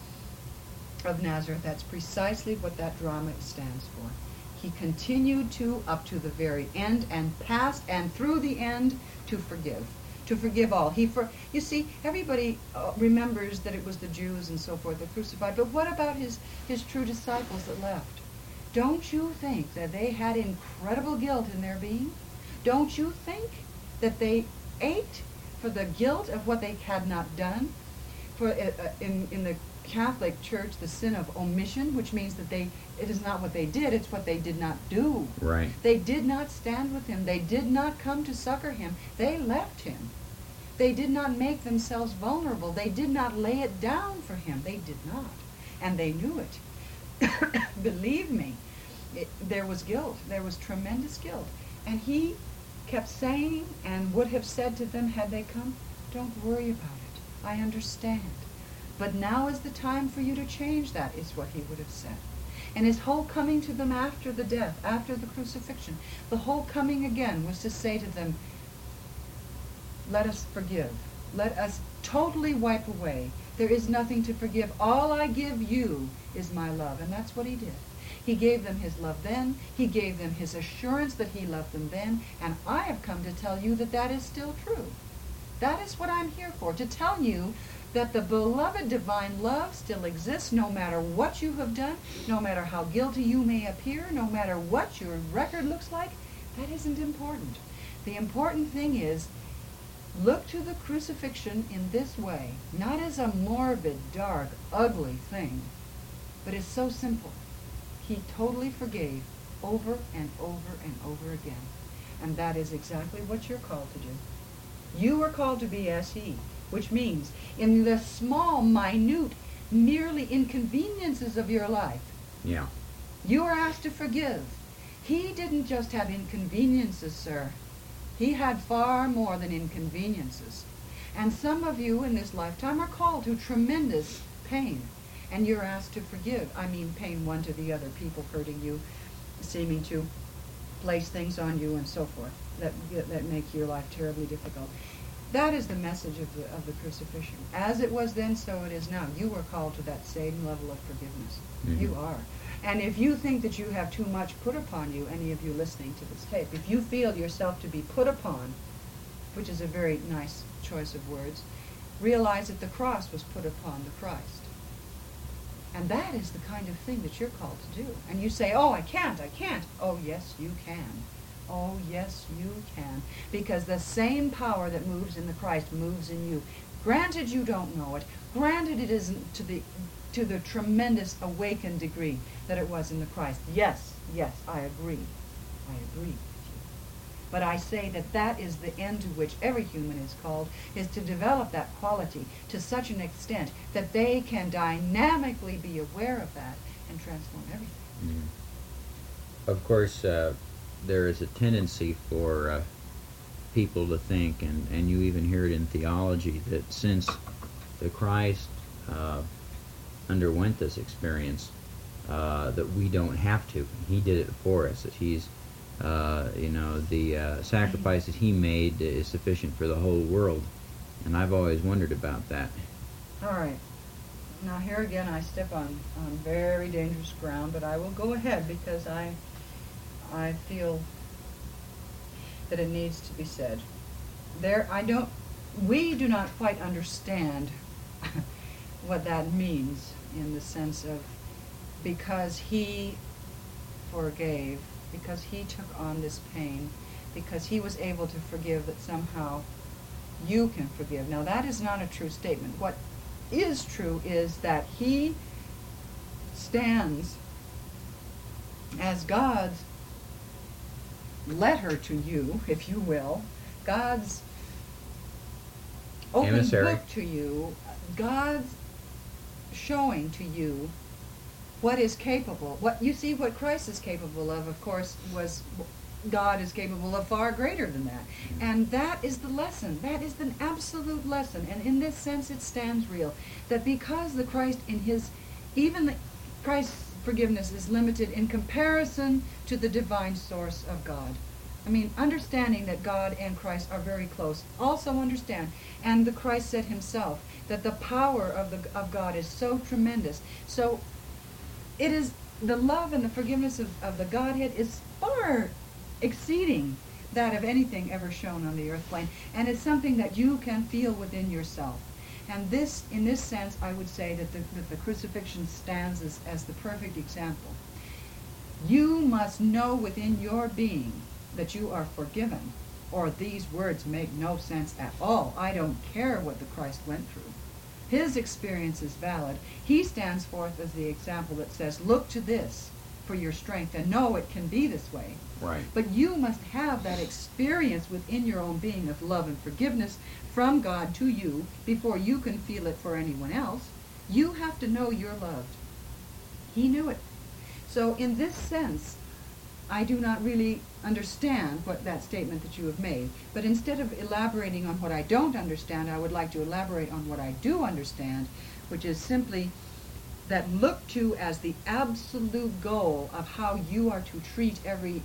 of Nazareth, that's precisely what that drama stands for. He continued to, up to the very end, and past and through the end, to forgive all. You see, everybody remembers that it was the Jews and so forth that crucified, but what about his true disciples that left? Don't you think that they had incredible guilt in their being? Don't you think that they ached for the guilt of what they had not done? For in the Catholic Church, the sin of omission, which means that it is not what they did, it's what they did not do. Right. They did not stand with him. They did not come to succor him. They left him. They did not make themselves vulnerable. They did not lay it down for him. They did not. And they knew it. Believe me, there was guilt. There was tremendous guilt. And he kept saying, and would have said to them had they come, "Don't worry about it. I understand. But now is the time for you to change that," is what he would have said. And his whole coming to them after the death, after the crucifixion, the whole coming again was to say to them, "Let us forgive. Let us totally wipe away. There is nothing to forgive. All I give you is my love." And that's what he did. He gave them his love then. He gave them his assurance that he loved them then. And I have come to tell you that that is still true. That is what I'm here for, to tell you that the beloved divine love still exists, no matter what you have done, no matter how guilty you may appear, no matter what your record looks like. That isn't important. The important thing is, look to the crucifixion in this way, not as a morbid, dark, ugly thing, but as so simple. He totally forgave over and over and over again. And that is exactly what you're called to do. You are called to be as he, which means in the small, minute, merely inconveniences of your life, Yeah. you are asked to forgive. He didn't just have inconveniences, sir. He had far more than inconveniences. And some of you in this lifetime are called to tremendous pain. And you're asked to forgive. I mean pain one to the other, people hurting you, seeming to place things on you and so forth that make your life terribly difficult. That is the message of the crucifixion. As it was then, so it is now. You are called to that same level of forgiveness. Mm-hmm. You are. And if you think that you have too much put upon you, any of you listening to this tape, if you feel yourself to be put upon, which is a very nice choice of words, realize that the cross was put upon the Christ. And that is the kind of thing that you're called to do. And you say, "Oh, I can't. Oh, yes, you can. Oh, yes, you can. Because the same power that moves in the Christ moves in you. Granted you don't know it. Granted it isn't to the tremendous awakened degree that it was in the Christ. Yes, I agree. I agree with you. But I say that is the end to which every human is called, is to develop that quality to such an extent that they can dynamically be aware of that and transform everything. Mm-hmm. Of course, there is a tendency for people to think, and you even hear it in theology, that since the Christ underwent this experience that we don't have to. He did it for us. That He's, the sacrifice that He made is sufficient for the whole world. And I've always wondered about that. All right. Now here again I step on very dangerous ground, but I will go ahead because I feel that it needs to be said. We do not quite understand what that means in the sense of because He forgave, because He took on this pain, because He was able to forgive, that somehow you can forgive. Now that is not a true statement. What is true is that He stands as God's letter to you, if you will, God's open Emissary. book to you, God's showing to you what is capable. What you see, what Christ is capable of course, was God is capable of far greater than that. And that is the lesson. That is the absolute lesson. And in this sense it stands real. That because the Christ in His, even the Christ's forgiveness is limited in comparison to the divine source of God. I mean, understanding that God and Christ are very close. Also understand, and the Christ said Himself, that the power of God is so tremendous. So it is, the love and the forgiveness of the Godhead is far exceeding that of anything ever shown on the earth plane. And it's something that you can feel within yourself. And this, in this sense, I would say that the crucifixion stands as the perfect example. You must know within your being that you are forgiven, or these words make no sense at all. I don't care what the Christ went through. His experience is valid. He stands forth as the example that says, look to this for your strength and know it can be this way. Right. But you must have that experience within your own being of love and forgiveness from God to you before you can feel it for anyone else. You have to know you're loved. He knew it. So in this sense, I do not really understand what that statement that you have made. But instead of elaborating on what I don't understand, I would like to elaborate on what I do understand, which is simply that look to as the absolute goal of how you are to treat every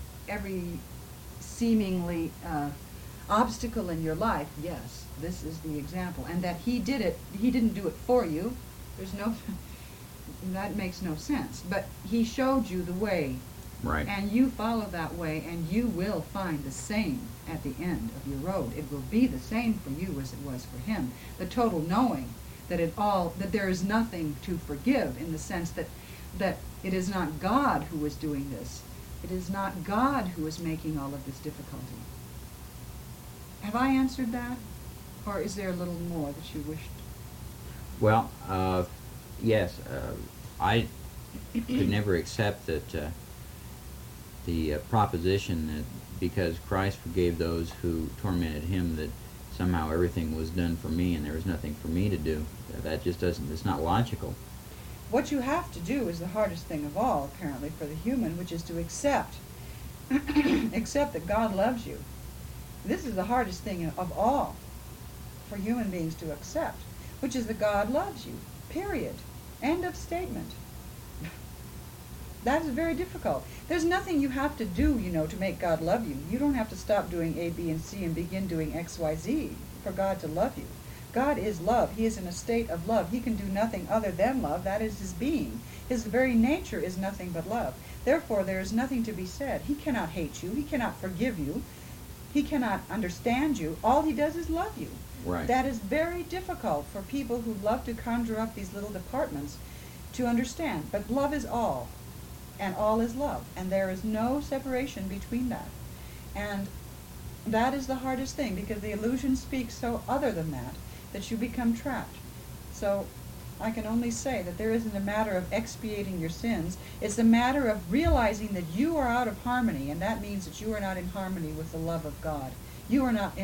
seemingly obstacle in your life. Yes, this is the example. And that He did it. He didn't do it for you. There's no, that makes no sense. But He showed you the way. Right. And you follow that way, and you will find the same at the end of your road. It will be the same for you as it was for Him. The total knowing that there is nothing to forgive, in the sense that it is not God who is doing this. It is not God who is making all of this difficulty. Have I answered that? Or is there a little more that you wished? Well, yes. I could never accept that the proposition that because Christ forgave those who tormented Him, that somehow everything was done for me and there was nothing for me to do. That just doesn't, it's not logical. What you have to do is the hardest thing of all, apparently, for the human, which is to accept. Accept that God loves you. This is the hardest thing of all for human beings to accept, which is that God loves you, period. End of statement. That is very difficult. There's nothing you have to do, to make God love you. You don't have to stop doing A, B, and C and begin doing X, Y, Z for God to love you. God is love. He is in a state of love. He can do nothing other than love. That is His being. His very nature is nothing but love. Therefore, there is nothing to be said. He cannot hate you. He cannot forgive you. He cannot understand you. All He does is love you. Right. That is very difficult for people who love to conjure up these little departments to understand. But love is all. And all is love, and there is no separation between that. And that is the hardest thing, because the illusion speaks so other than that you become trapped. So I can only say that there isn't a matter of expiating your sins. It's a matter of realizing that you are out of harmony, and that means that you are not in harmony with the love of God. You are not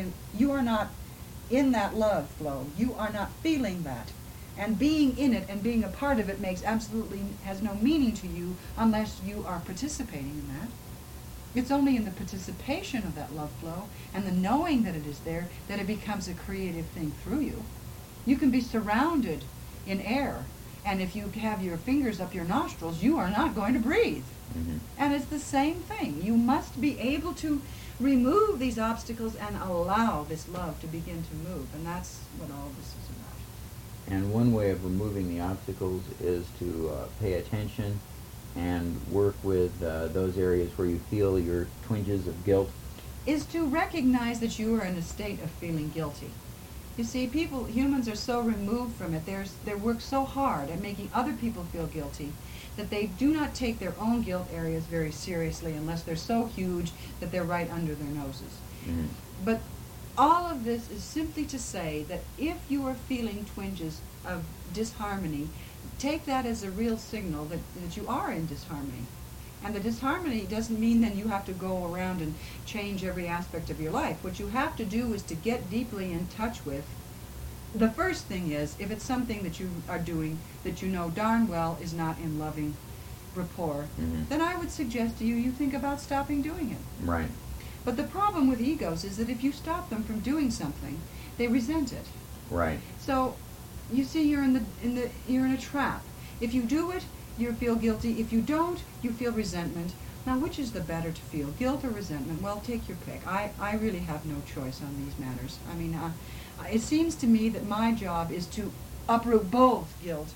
in that love flow. You are not feeling that. And being in it and being a part of it has no meaning to you unless you are participating in that. It's only in the participation of that love flow and the knowing that it is there that it becomes a creative thing through you. You can be surrounded in air And if you have your fingers up your nostrils, you are not going to breathe. Mm-hmm. And it's the same thing. You must be able to remove these obstacles and allow this love to begin to move. And that's what all this is about. And one way of removing the obstacles is to pay attention and work with those areas where you feel your twinges of guilt. Is to recognize that you are in a state of feeling guilty. You see, humans are so removed from it. They work so hard at making other people feel guilty that they do not take their own guilt areas very seriously unless they're so huge that they're right under their noses. Mm-hmm. But all of this is simply to say that if you are feeling twinges of disharmony, take that as a real signal that you are in disharmony. And the disharmony doesn't mean then you have to go around and change every aspect of your life. What you have to do is to get deeply in touch with. The first thing is, if it's something that you are doing that you know darn well is not in loving rapport, Mm-hmm. then I would suggest to you think about stopping doing it. Right. But the problem with egos is that if you stop them from doing something, they resent it. Right. So, you see, you're in a trap. If you do it, you feel guilty. If you don't, you feel resentment. Now, which is the better to feel, guilt or resentment? Well, take your pick. I really have no choice on these matters. I mean, it seems to me that my job is to uproot both guilt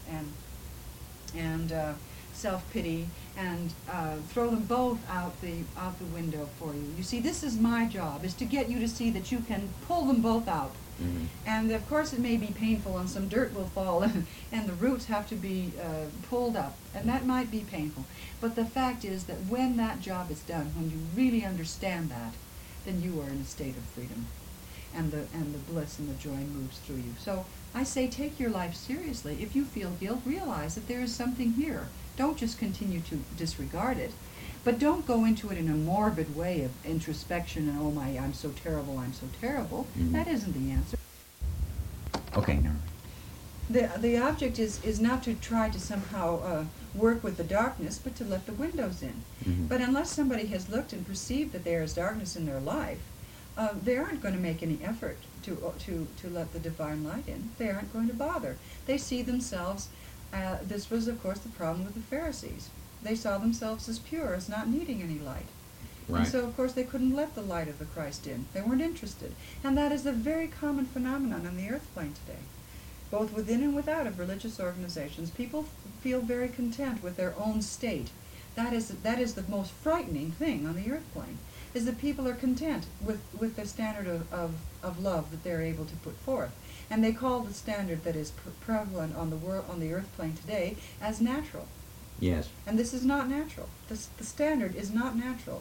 and self-pity and throw them both out the window for you. You see, this is my job, is to get you to see that you can pull them both out. Mm-hmm. And of course it may be painful and some dirt will fall and the roots have to be pulled up, and that might be painful. But the fact is that when that job is done, when you really understand that, then you are in a state of freedom, and the bliss and the joy moves through you. So I say, take your life seriously. If you feel guilt, realize that there is something here. Don't just continue to disregard it. But don't go into it in a morbid way of introspection and, oh my, I'm so terrible, I'm so terrible. Mhm. That isn't the answer. Okay, now. The object is not to try to somehow work with the darkness, but to let the windows in. Mhm. But unless somebody has looked and perceived that there is darkness in their life, they aren't going to make any effort to let the divine light in. They aren't going to bother. They see themselves, this was of course the problem with the Pharisees. They saw themselves as pure, as not needing any light. Right. And so, of course, they couldn't let the light of the Christ in. They weren't interested. And that is a very common phenomenon on the earth plane today. Both within and without of religious organizations, people feel very content with their own state. That is the most frightening thing on the earth plane, is that people are content with the standard of love that they're able to put forth. And they call the standard that is prevalent on the earth plane today as natural. Yes. And this is not natural. The standard is not natural.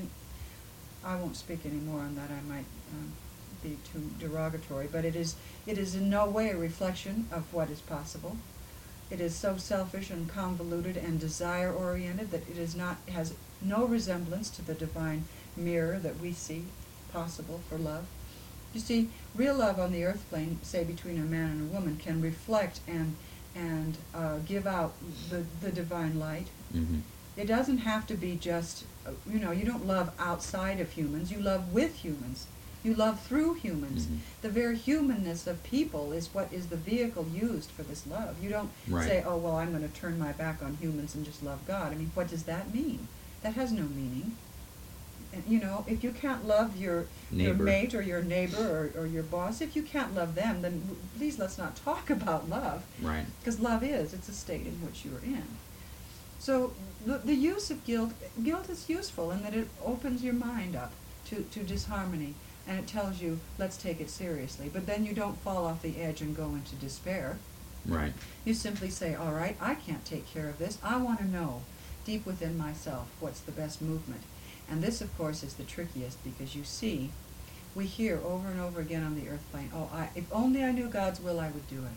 I won't speak any more on that. I might be too derogatory, but it is in no way a reflection of what is possible. It is so selfish and convoluted and desire-oriented that has no resemblance to the divine mirror that we see possible for love. You see, real love on the earth plane, say between a man and a woman, can reflect and give out the divine light. Mm-hmm. It doesn't have to be just, you don't love outside of humans, you love with humans. You love through humans. Mm-hmm. The very humanness of people is what is the vehicle used for this love. You don't Right. say, oh, well, I'm going to turn my back on humans and just love God. I mean, what does that mean? That has no meaning. And, if you can't love your Neighbor. mate or your neighbor or your boss, if you can't love them, then please let's not talk about love. Right. Because love it's a state in which you're in. So the use of guilt is useful in that it opens your mind up to disharmony, and it tells you, let's take it seriously. But then you don't fall off the edge and go into despair. Right. You simply say, all right, I can't take care of this. I want to know deep within myself what's the best movement. And this, of course, is the trickiest, because you see, we hear over and over again on the earth plane, if only I knew God's will, I would do it.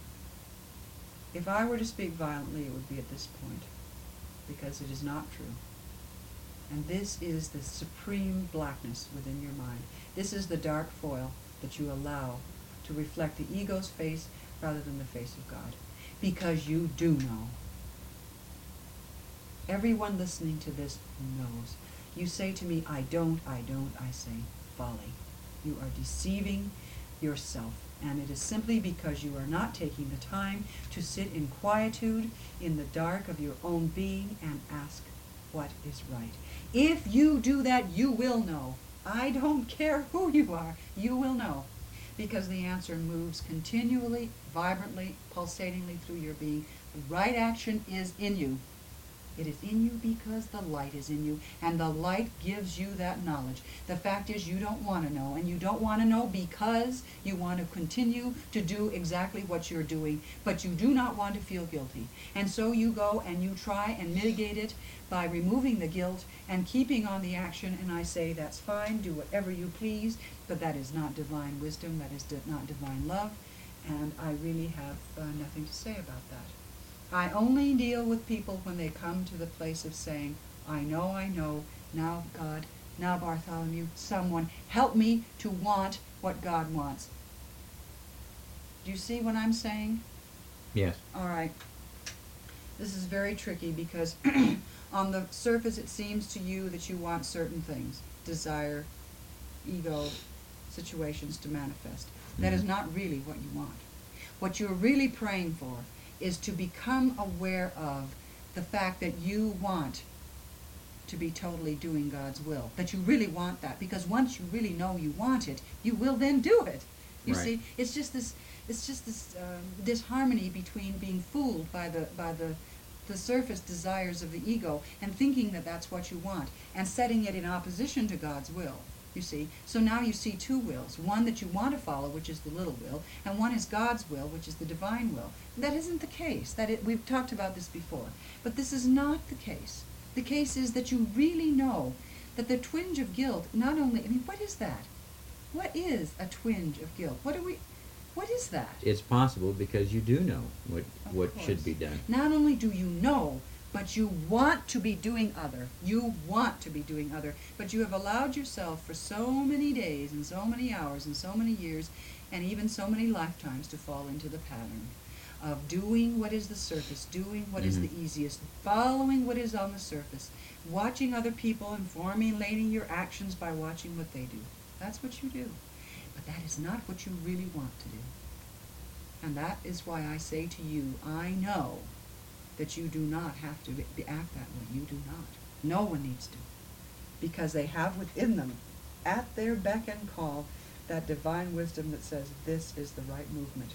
If I were to speak violently, it would be at this point, because it is not true. And this is the supreme blackness within your mind. This is the dark foil that you allow to reflect the ego's face rather than the face of God. Because you do know. Everyone listening to this knows. You say to me, I don't, I say, folly. You are deceiving yourself. And it is simply because you are not taking the time to sit in quietude in the dark of your own being and ask what is right. If you do that, you will know. I don't care who you are, you will know. Because the answer moves continually, vibrantly, pulsatingly through your being. The right action is in you. It is in you because the light is in you, and the light gives you that knowledge. The fact is, you don't want to know, and you don't want to know because you want to continue to do exactly what you're doing, but you do not want to feel guilty. And so you go and you try and mitigate it by removing the guilt and keeping on the action, and I say, that's fine, do whatever you please, but that is not divine wisdom, that is not divine love, and I really have nothing to say about that. I only deal with people when they come to the place of saying, I know, now God, now Bartholomew, someone, help me to want what God wants. Do you see what I'm saying? Yes. All right. This is very tricky because on the surface it seems to you that you want certain things, desire, ego, situations to manifest. That is not really what you want. What you're really praying for is to become aware of the fact that you want to be totally doing God's will, that you really want that, because once you really know you want it, you will then do it. You Right. see, it's just this disharmony between being fooled by the surface desires of the ego and thinking that that's what you want, and setting it in opposition to God's will. You see, so now you see two wills, one that you want to follow, which is the little will, and one is God's will, which is the divine will. That isn't the case. We've talked about this before, but this is not the case. The case is that you really know that the twinge of guilt, not only, what is that? What is a twinge of guilt? What is that? It's possible because you do know Of what course. should be done. Not only do you know, but you want to be doing other. You want to be doing other. But you have allowed yourself for so many days and so many hours and so many years and even so many lifetimes to fall into the pattern of doing what is the surface, doing what is the easiest, following what is on the surface, watching other people and formulating your actions by watching what they do. That's what you do. But that is not what you really want to do. And that is why I say to you, I know that you do not have to act that way. You do not. No one needs to. Because they have within them, at their beck and call, that divine wisdom that says this is the right movement.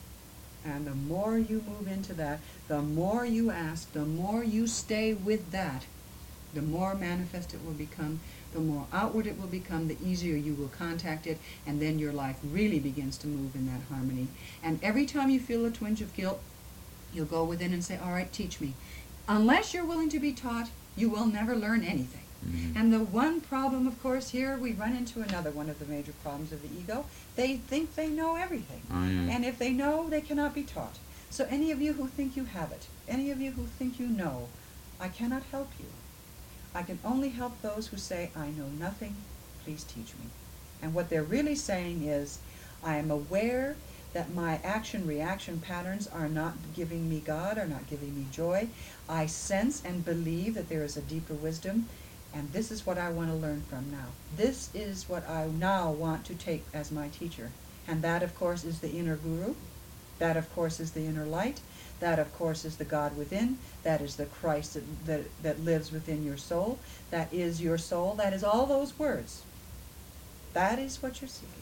And the more you move into that, the more you ask, the more you stay with that, the more manifest it will become, the more outward it will become, the easier you will contact it, and then your life really begins to move in that harmony. And every time you feel a twinge of guilt, you'll go within and say, all right, teach me. Unless you're willing to be taught, you will never learn anything. And the one problem, of course, here we run into another one of the major problems of the ego. They think they know everything. And if they know, they cannot be taught. So any of you who think you have it, any of you who think you know, I cannot help you. I can only help those who say, I know nothing, please teach me. And what they're really saying is, I am aware that my action-reaction patterns are not giving me God, are not giving me joy. I sense and believe that there is a deeper wisdom, and this is what I want to learn from now. This is what I now want to take as my teacher. And that, of course, is the inner guru. That, of course, is the inner light. That, of course, is the God within. That is the Christ that lives within your soul. That is your soul. That is all those words. That is what you're seeking.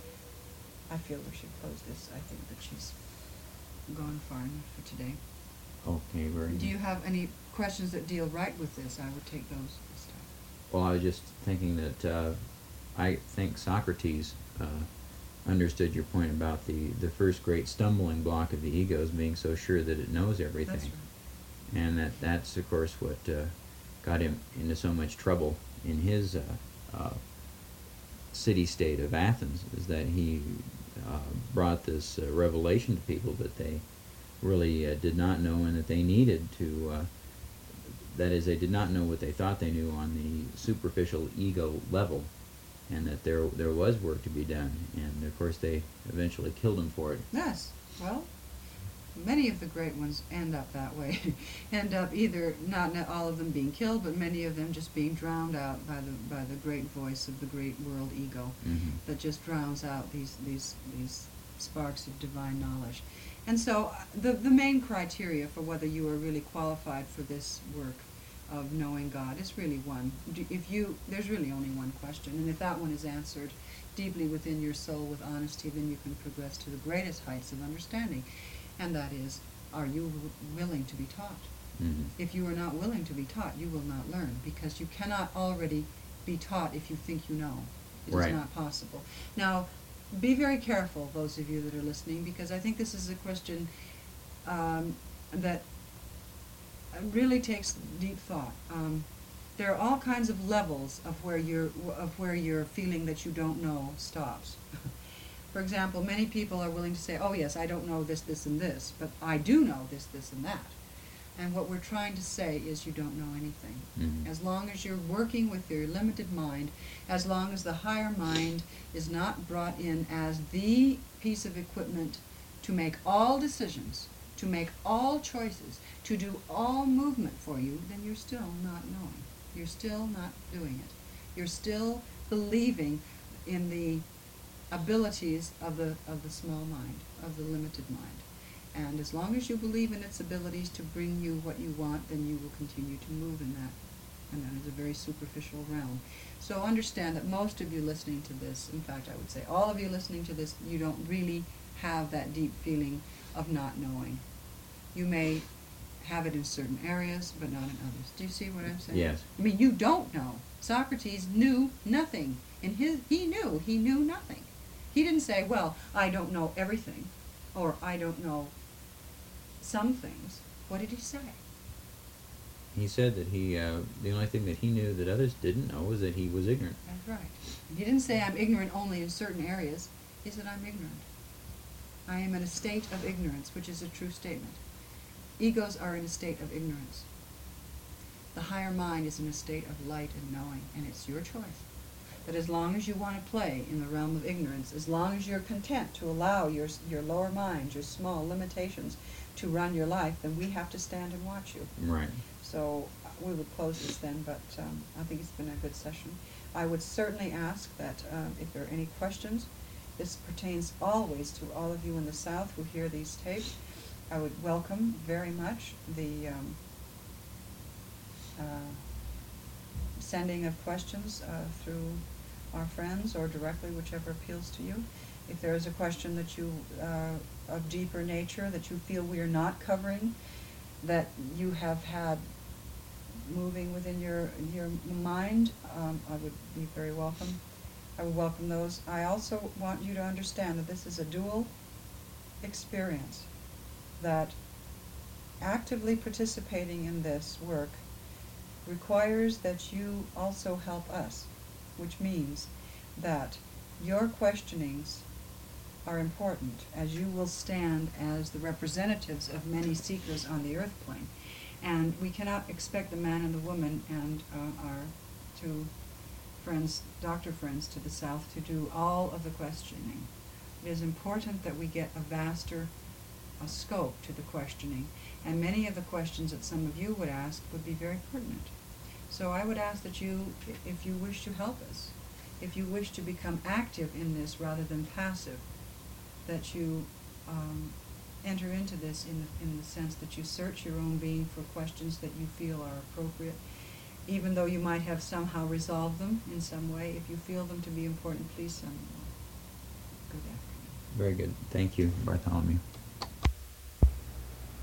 I feel we should close this. I think that she's gone far enough for today. Okay, very good. Do you have any questions that deal right with this? I would take those this time. Well, I was just thinking that I think Socrates understood your point about the first great stumbling block of the ego is being so sure that it knows everything. That's right. And that's, of course, what got him into so much trouble in his city-state of Athens, is that he brought this revelation to people that they really did not know, and that they needed to, that is, they did not know what they thought they knew on the superficial ego level, and that there was work to be done, and of course they eventually killed him for it. Yes. Well, many of the great ones end up that way. End up either not all of them being killed, but many of them just being drowned out by the great voice of the great world ego that just drowns out these sparks of divine knowledge. And so the main criteria for whether you are really qualified for this work of knowing God is really one. There's really only one question, and if that one is answered deeply within your soul with honesty, then you can progress to the greatest heights of understanding. And that is, are you willing to be taught? Mm-hmm. If you are not willing to be taught, you will not learn, because you cannot already be taught if you think you know. It Right. is not possible. Now, be very careful, those of you that are listening, because I think this is a question that really takes deep thought. There are all kinds of levels of where your feeling that you don't know stops. For example, many people are willing to say, "Oh yes, I don't know this, this, and this, but I do know this, this, and that." And what we're trying to say is you don't know anything. Mm-hmm. As long as you're working with your limited mind, as long as the higher mind is not brought in as the piece of equipment to make all decisions, to make all choices, to do all movement for you, then you're still not knowing. You're still not doing it. You're still believing in the abilities of the small mind, of the limited mind. And as long as you believe in its abilities to bring you what you want, then you will continue to move in that. And that is a very superficial realm. So understand that most of you listening to this, in fact I would say all of you listening to this, you don't really have that deep feeling of not knowing. You may have it in certain areas, but not in others. Do you see what I'm saying? Yes. I mean, you don't know. Socrates knew nothing. He knew nothing. He didn't say, well, I don't know everything, or I don't know some things. What did he say? He said that the only thing that he knew that others didn't know was that he was ignorant. That's right. He didn't say I'm ignorant only in certain areas. He said I'm ignorant. I am in a state of ignorance, which is a true statement. Egos are in a state of ignorance. The higher mind is in a state of light and knowing, and it's your choice. But as long as you want to play in the realm of ignorance, as long as you're content to allow your lower mind, your small limitations, to run your life, then we have to stand and watch you. Right. So we would close this then, but I think it's been a good session. I would certainly ask that if there are any questions, this pertains always to all of you in the South who hear these tapes. I would welcome very much the sending of questions through our friends or directly, whichever appeals to you. If there is a question that you of deeper nature that you feel we are not covering, that you have had moving within your mind, I would be very welcome. I would welcome those. I also want you to understand that this is a dual experience, that actively participating in this work requires that you also help us, which means that your questionings are important, as you will stand as the representatives of many seekers on the earth plane. And we cannot expect the man and the woman and our two friends, doctor friends to the South, to do all of the questioning. It is important that we get a vaster scope to the questioning, and many of the questions that some of you would ask would be very pertinent. So I would ask that you, if you wish to help us, if you wish to become active in this rather than passive, that you enter into this in the sense that you search your own being for questions that you feel are appropriate, even though you might have somehow resolved them in some way. If you feel them to be important, please send them on. Good afternoon. Very good. Thank you, Bartholomew.